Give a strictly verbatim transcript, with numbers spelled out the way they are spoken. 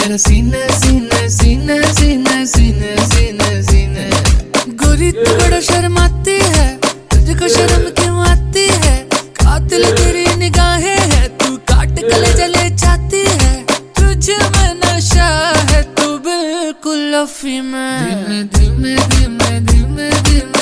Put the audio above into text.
मेरा सीना सीना सीना सीना सीना सीना सीना। गोरी तू बड़ा शर्माती है, तुझको शर्म क्यों आती है? कातिल तेरी निगाहें है, तू काट गले जले चाहती है। तुझे में नशा है, तू बिल्कुल अफीम है। धीमे धीमे धीमे धीमे धीमे